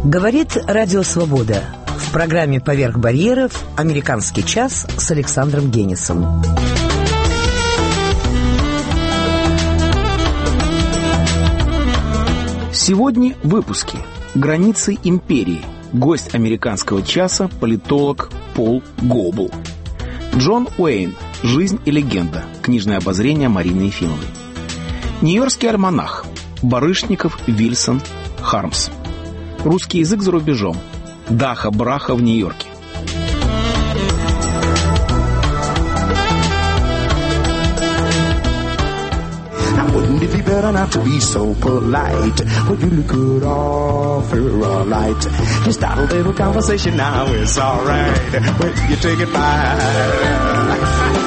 Говорит Радио Свобода. В программе «Поверх барьеров» «Американский час» с Александром Генисом. Сегодня в выпуске «Границы империи». Гость американского часа – политолог Пол Гобл. Джон Уэйн. Жизнь и легенда. Книжное обозрение Марины Ефимовой. Нью-Йоркский альманах. Барышников, Вильсон, Хармс. Русский язык за рубежом. Даха-браха в Нью-Йорке. Wouldn't it be better not to be so polite? Would you could offer a light? Just start a little conversation now, it's alright. When you take it by.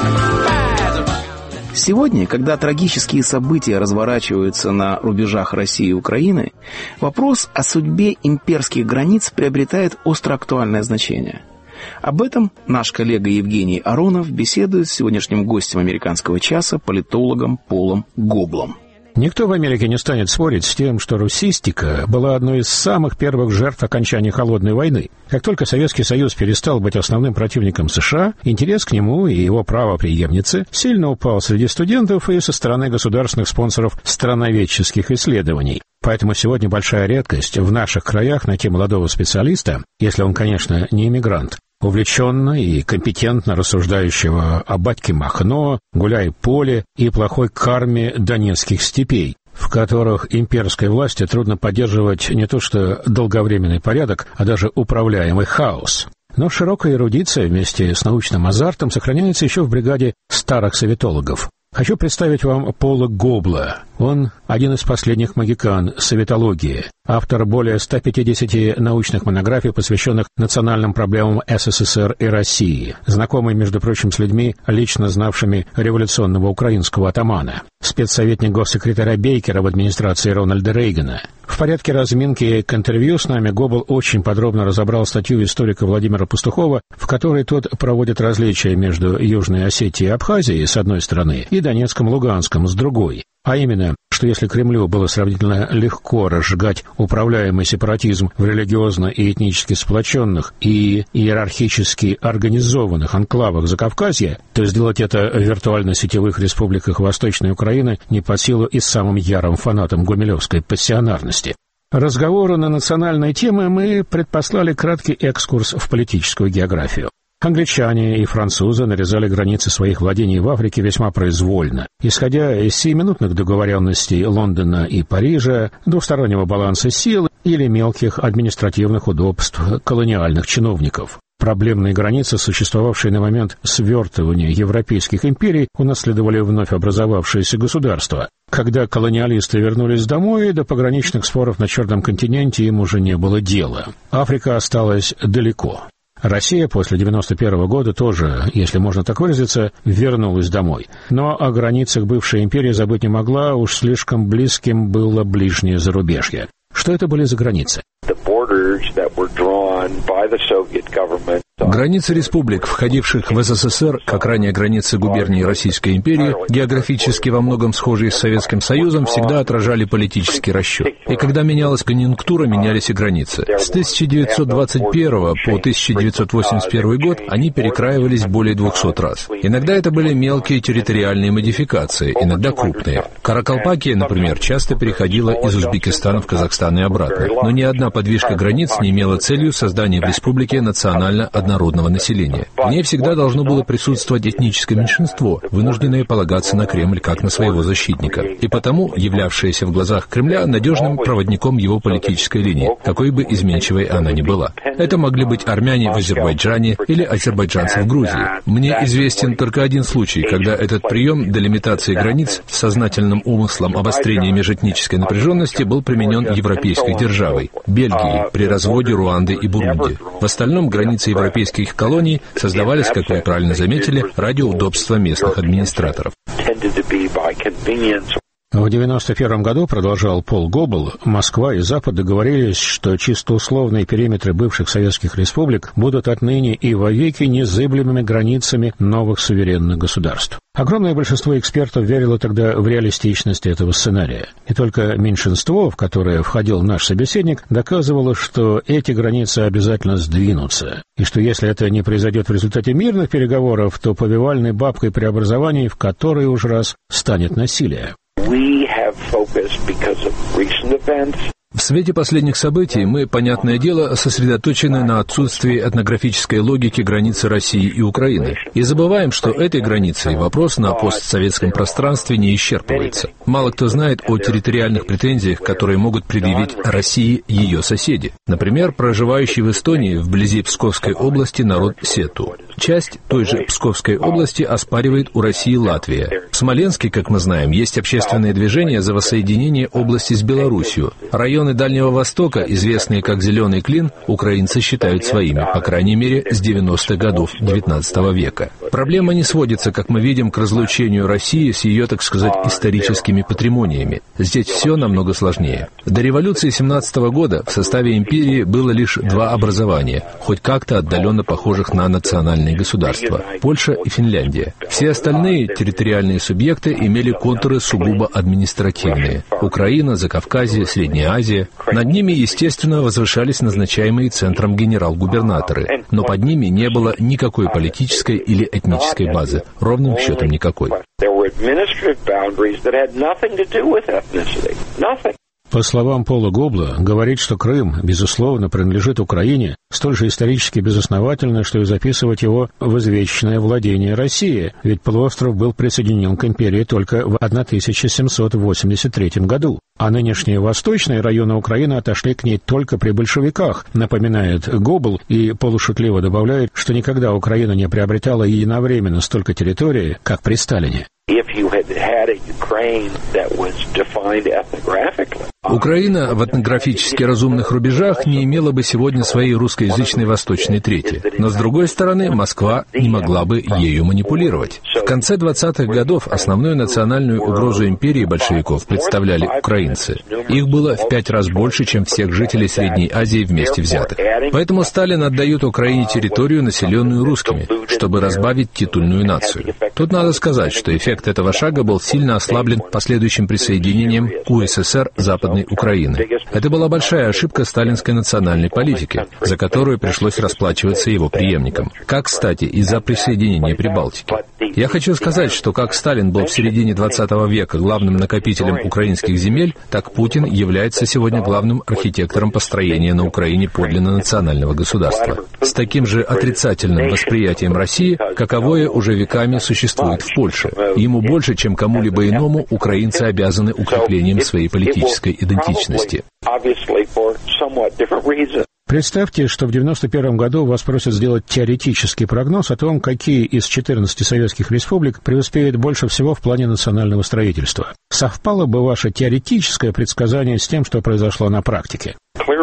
Сегодня, когда трагические события разворачиваются на рубежах России и Украины, вопрос о судьбе имперских границ приобретает остроактуальное значение. Об этом наш коллега Евгений Аронов беседует с сегодняшним гостем американского часа, политологом Полом Гоблом. Никто в Америке не станет спорить с тем, что русистика была одной из самых первых жертв окончания Холодной войны. Как только Советский Союз перестал быть основным противником США, интерес к нему и его правопреемнице сильно упал среди студентов и со стороны государственных спонсоров страноведческих исследований. Поэтому сегодня большая редкость в наших краях найти молодого специалиста, если он, конечно, не иммигрант, увлеченно и компетентно рассуждающего о батьке Махно, Гуляй-Поле и плохой карме донецких степей, в которых имперской власти трудно поддерживать не то что долговременный порядок, а даже управляемый хаос. Но широкая эрудиция вместе с научным азартом сохраняется еще в бригаде старых советологов. Хочу представить вам Пола Гобла. Он один из последних могикан советологии, автор более 150 научных монографий, посвященных национальным проблемам СССР и России, знакомый, между прочим, с людьми, лично знавшими революционного украинского атамана, спецсоветник госсекретаря Бейкера в администрации Рональда Рейгана. В порядке разминки к интервью с нами Гобл очень подробно разобрал статью историка Владимира Пастухова, в которой тот проводит различия между Южной Осетией и Абхазией с одной стороны и Донецком, Луганском с другой. А именно, что если Кремлю было сравнительно легко разжигать управляемый сепаратизм в религиозно и этнически сплоченных и иерархически организованных анклавах Закавказья, то сделать это в виртуально-сетевых республиках Восточной Украины не под силу и самым ярым фанатам гумилевской пассионарности. Разговору на национальные темы мы предпослали краткий экскурс в политическую географию. Англичане и французы нарезали границы своих владений в Африке весьма произвольно, исходя из сиюминутных договоренностей Лондона и Парижа, двустороннего баланса сил или мелких административных удобств колониальных чиновников. Проблемные границы, существовавшие на момент свертывания европейских империй, унаследовали вновь образовавшиеся государства. Когда колониалисты вернулись домой, до пограничных споров на Черном континенте им уже не было дела. Африка осталась далеко. Россия после 91 года тоже, если можно так выразиться, вернулась домой. Но о границах бывшей империи забыть не могла, уж слишком близким было ближнее зарубежье. Что это были за границы? Границы республик, входивших в СССР, как ранее границы губерний Российской империи, географически во многом схожие с Советским Союзом, всегда отражали политический расчет. И когда менялась конъюнктура, менялись и границы. С 1921 по 1981 год они перекраивались более 200 раз. Иногда это были мелкие территориальные модификации, иногда крупные. Каракалпакия, например, часто переходила из Узбекистана в Казахстан и обратно. Но ни одна подвижка границ не имела целью создания в республике национально однородного населения. В ней всегда должно было присутствовать этническое меньшинство, вынужденное полагаться на Кремль как на своего защитника, и потому являвшееся в глазах Кремля надежным проводником его политической линии, какой бы изменчивой она ни была. Это могли быть армяне в Азербайджане или азербайджанцы в Грузии. Мне известен только один случай, когда этот прием делимитации границ с сознательным умыслом обострения межэтнической напряженности был применен европейской державой – Бельгией при разводе Руанды и Бурунди. В остальном границы европейских колоний создавались, как вы правильно заметили, ради удобства местных администраторов. В 1991 году, продолжал Пол Гобл, Москва и Запад договорились, что чисто условные периметры бывших советских республик будут отныне и вовеки незыблемыми границами новых суверенных государств. Огромное большинство экспертов верило тогда в реалистичность этого сценария. И только меньшинство, в которое входил наш собеседник, доказывало, что эти границы обязательно сдвинутся. И что если это не произойдет в результате мирных переговоров, то повивальной бабкой преобразований в который уж раз станет насилие. В свете последних событий мы, понятное дело, сосредоточены на отсутствии этнографической логики границы России и Украины. И забываем, что этой границей вопрос на постсоветском пространстве не исчерпывается. Мало кто знает о территориальных претензиях, которые могут предъявить России ее соседи. Например, проживающий в Эстонии вблизи Псковской области народ сету. Часть той же Псковской области оспаривает у России Латвия. В Смоленске, как мы знаем, есть общественное движение за воссоединение области с Белоруссией. Районы Дальнего Востока, известные как «Зеленый клин», украинцы считают своими, по крайней мере, с 90-х годов XIX века. Проблема не сводится, как мы видим, к разлучению России с ее, так сказать, историческими патримониями. Здесь все намного сложнее. До революции 17 года в составе империи было лишь два образования, хоть как-то отдаленно похожих на национальные государства – Польша и Финляндия. Все остальные территориальные субъекты имели контуры сугубо административные – Украина, Закавказье, Средняя Азия. Над ними, естественно, возвышались назначаемые центром генерал-губернаторы, но под ними не было никакой политической или этнической базы, ровным счетом никакой. По словам Пола Гобла, говорить, что Крым, безусловно, принадлежит Украине, столь же исторически безосновательно, что и записывать его в извечное владение России, ведь полуостров был присоединен к империи только в 1783 году, а нынешние восточные районы Украины отошли к ней только при большевиках, напоминает Гобл и полушутливо добавляет, что никогда Украина не приобретала единовременно столько территории, как при Сталине. Украина в этнографически разумных рубежах не имела бы сегодня своей русскоязычной восточной трети. Но, с другой стороны, Москва не могла бы ею манипулировать. В конце 20-х годов основную национальную угрозу империи большевиков представляли украинцы. Их было в 5 раз больше, чем всех жителей Средней Азии вместе взятых. Поэтому Сталин отдает Украине территорию, населенную русскими, чтобы разбавить титульную нацию. Тут надо сказать, что эффект этого шага был сильно ослаблен последующим присоединением к УССР Западной Украины. Это была большая ошибка сталинской национальной политики, за которую пришлось расплачиваться его преемникам. Как, кстати, из-за присоединения Прибалтики. Я хочу сказать, что как Сталин был в середине 20 века главным накопителем украинских земель, так Путин является сегодня главным архитектором построения на Украине подлинно национального государства. С таким же отрицательным восприятием России, каковое уже веками существует в Польше. Ему больше, чем кому-либо иному, украинцы обязаны укреплением своей политической идентичности. Представьте, что в 1991 году вас просят сделать теоретический прогноз о том, какие из 14 советских республик преуспеют больше всего в плане национального строительства. Совпало бы ваше теоретическое предсказание с тем, что произошло на практике?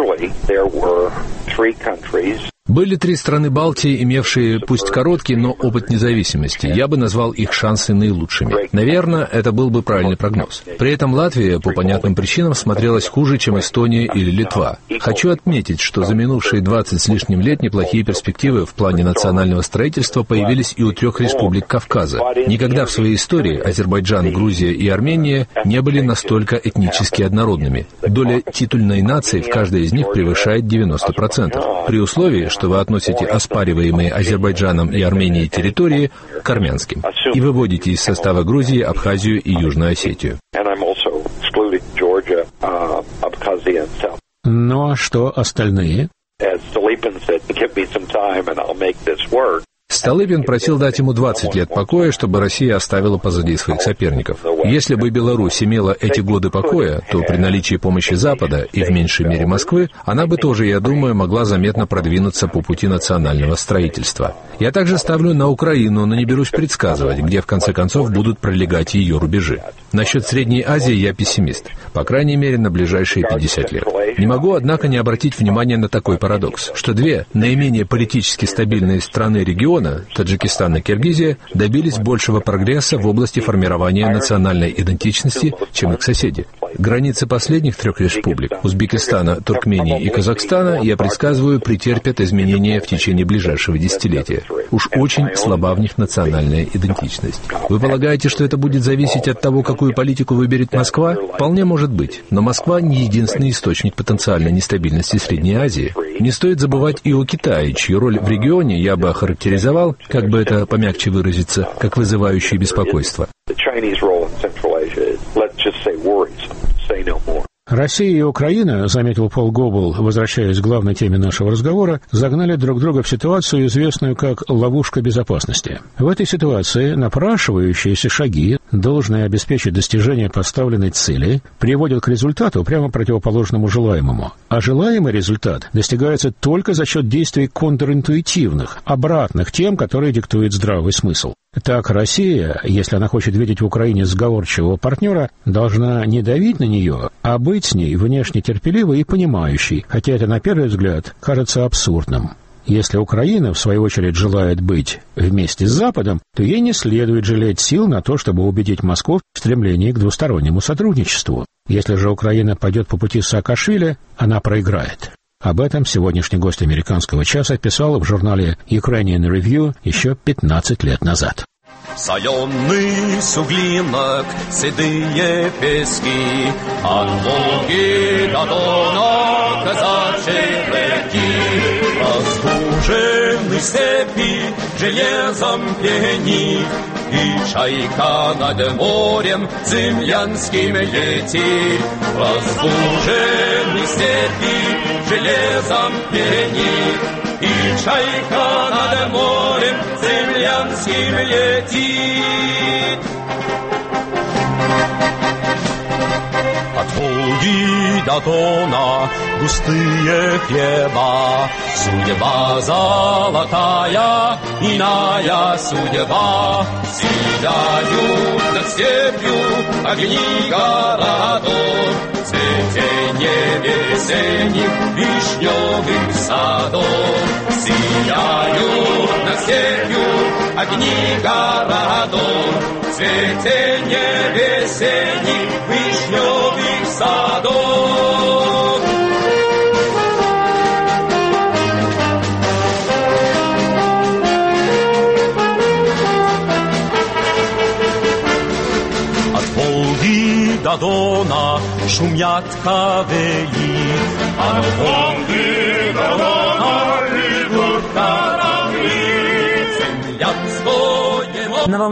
Были 3 страны Балтии, имевшие, пусть короткий, но опыт независимости. Я бы назвал их шансы наилучшими. Наверное, это был бы правильный прогноз. При этом Латвия, по понятным причинам, смотрелась хуже, чем Эстония или Литва. Хочу отметить, что за минувшие 20 с лишним лет неплохие перспективы в плане национального строительства появились и у 3 республик Кавказа. Никогда в своей истории Азербайджан, Грузия и Армения не были настолько этнически однородными. Доля титульной нации в каждой из них превышает 90%. При условии, что вы относите оспариваемые Азербайджаном и Арменией территории к армянским и выводите из состава Грузии, Абхазию и Южную Осетию. Ну а что остальные? Столыпин просил дать ему 20 лет покоя, чтобы Россия оставила позади своих соперников. Если бы Беларусь имела эти годы покоя, то при наличии помощи Запада и в меньшей мере Москвы, она бы тоже, я думаю, могла заметно продвинуться по пути национального строительства. Я также ставлю на Украину, но не берусь предсказывать, где в конце концов будут пролегать ее рубежи. Насчет Средней Азии я пессимист, по крайней мере на ближайшие 50 лет. Не могу, однако, не обратить внимания на такой парадокс, что 2 наименее политически стабильные страны региона региона, Таджикистан и Киргизия, добились большего прогресса в области формирования национальной идентичности, чем их соседи. Границы последних трех республик – Узбекистана, Туркмении и Казахстана – я предсказываю, претерпят изменения в течение ближайшего десятилетия. Уж очень слаба в них национальная идентичность. Вы полагаете, что это будет зависеть от того, какую политику выберет Москва? Вполне может быть. Но Москва не единственный источник потенциальной нестабильности Средней Азии. Не стоит забывать и о Китае, чью роль в регионе я бы охарактеризовал, как бы это помягче выразиться, как вызывающее беспокойство. Россия и Украина, заметил Пол Гобл, возвращаясь к главной теме нашего разговора, загнали друг друга в ситуацию, известную как ловушка безопасности. В этой ситуации напрашивающиеся шаги, должные обеспечить достижение поставленной цели, приводят к результату, прямо противоположному желаемому. А желаемый результат достигается только за счет действий контринтуитивных, обратных тем, которые диктует здравый смысл. Так Россия, если она хочет видеть в Украине сговорчивого партнера, должна не давить на нее, а быть с ней внешне терпеливой и понимающей, хотя это на первый взгляд кажется абсурдным. Если Украина, в свою очередь, желает быть вместе с Западом, то ей не следует жалеть сил на то, чтобы убедить Москву в стремлении к двустороннему сотрудничеству. Если же Украина пойдет по пути Саакашвили, она проиграет. Об этом сегодняшний гость «Американского часа» писал в журнале Ukrainian Review еще 15 лет назад. Соленый суглинок, седые пески, от Волги до Дона казачьей реки. Разбуженный степи железом пенит, и чайка над морем землянским летит. Разбуженный степи железом пенит, и чайка над морем землянским летит. От Волги до Дона густые хлеба, судьба золотая, иная судьба. Сияют над степью огни городов, цветение весенних вишневых садов. Сияют над степью огни городов, цветение весенних вишневых садов. От Волги до Дона шумят кавели, от Волги до Дона идут корабли. Землянское